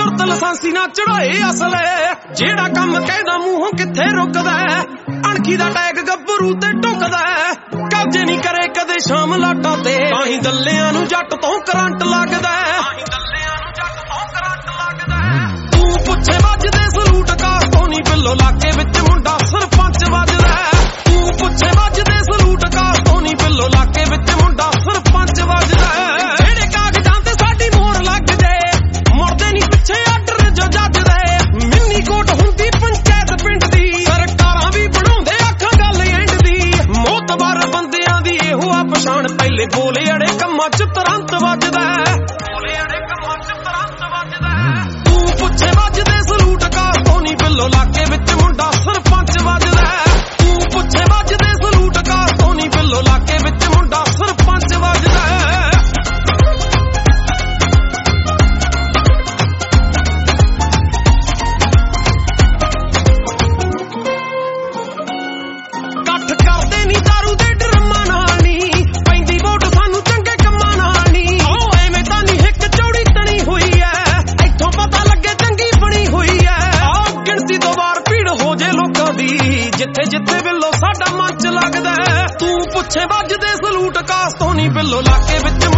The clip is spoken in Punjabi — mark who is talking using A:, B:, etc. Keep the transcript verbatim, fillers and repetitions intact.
A: ਸੁਰਤ ਲਸਾਂਸੀ ਨਾ ਚੜਾਏ ਅਸਲੇ ਜਿਹੜਾ ਕੰਮ ਕਹਿੰਦਾ ਮੂੰਹੋਂ ਕਿੱਥੇ ਰੁਕਦਾ ਅਣਖੀ ਦਾ ਟੈਗ ਗੱਭਰੂ ਤੇ ਟੁਕਦਾ ਕਬਜੇ ਨਹੀਂ ਕਰੇ ਕਦੇ ਸ਼ਾਮ ਲਾਟਾਂ ਤੇ ਤਾਂ ਹੀ ਦੱਲਿਆਂ ਨੂੰ ਜੱਟ ਤੋਂ ਕਰੰਟ ਲੱਗਦਾ ਤੂੰ ਪੁੱਛੇ ਵੱਜਦੇ ਸਲੂਟ ਕਾਸਤੋਂ ਨੀ ਬਿੱਲੋ ਲਾਕੇ ਵਿੱਚ ਮੁੰਡਾ ਸਰਪੰਚ ਵੱਜਦਾ ਤੂੰ ਪੁੱਛੇ ਵੱਜਦੇ ਸਲੂਟ ਕਾਸਤੋਂ ਨੀ ਬਿੱਲੋ ਲਾਕੇ ਵਿੱਚ ਮੁੰਡਾ ਸਰਪੰਚ ਵੱਜਦਾ ਜਿਹੜੇ ਕਾਗਜ਼ਾਂ ਤੇ ਸਾਡੀ ਮੋਹਰ ਲੱਗ ਜਾਏ ਮੁੜਦੇ ਨੀ ਪਿੱਛੇ ਆਰਡਰ ਜੋ ਜੱਜਦੇ ਮਿੰਨੀ ਕੋਟ ਹੁੰਦੀ ਪੰਚਾਇਤ ਪਿੰਡ ਦੀ ਸਰਕਾਰਾਂ ਵੀ ਬਣਾਉਂਦੇ ਅੱਖਾਂ ਗੱਲ ਐਂਡ ਦੀ ਮੋਤਬਾਰ ਬੰਦਿਆਂ ਦੀ ਇਹੋ ਆ ਪਛਾਣ ਪਹਿਲੇ ਬੋਲੇ ਅੜੇ ਕੰਮਾਂ ਚ ਤੁਰੰਤ ਵੱਜਦਾ ਬੋਲੇ ਅੜੇ ਕੰਮਾਂ ਚ ਤੁਰੰਤ ਵੱਜਦਾ ਤੂੰ ਪੁੱਛੇ ਵੱਜਦੇ ਸਲੂਟ ਕਾਸਤੋਂ ਨੀ ਬਿੱਲੋ ਲਾਕੇ ਵਿੱਚ ਮੁੰਡਾ ਸਰਪੰਚ ਵੱਜਦਾ ਤੂੰ ਪੁੱਛੇ ਵੱਜਦੇ ਸਲੂਟ ਕਾਸਤੋਂ ਨੀ ਬਿੱਲੋ ਲਾਕੇ ਵਿੱਚ ਮੁੰਡਾ ਸਰਪੰਚ ਵੱਜਦਾ ਕੱਠ ਕਰਦੇ ਨੀ ਦਾਰੂ ਦੇ ਡਰਮਾਂ ਨਾਲ ਨੀ ਪੈਂਦੀ ਵੋਟ ਸਾਨੂੰ ਚੰਗੇ ਕੰਮਾਂ ਨਾਲ ਨੀ ਓ ਐਵੇਂ ਤਾਂ ਨੀ ਹਿੱਕ ਚੌੜੀ ਤਣੀ ਹੋਈ ਐ ਇੱਥੋਂ ਪਤਾ ਲੱਗੇ ਚੰਗੀ ਬਣੀ ਹੋਈ ਐ ਆਹ ਗਿਣਤੀ ਦੋ ਵਾਰ ਭੀੜ ਹੋ ਜੇ ਲੋਕਾਂ ਦੀ ਜਿੱਥੇ ਜਿੱਥੇ ਬਿੱਲੋ ਸਾਡਾ ਮੰਚ ਲੱਗਦਾ ਤੂੰ ਪੁੱਛੇ ਵੱਜਦੇ ਸਲੂਟ ਕਾਸਤੋਂ ਨੀ ਬਿੱਲੋ ਲਾਕੇ ਵਿੱਚ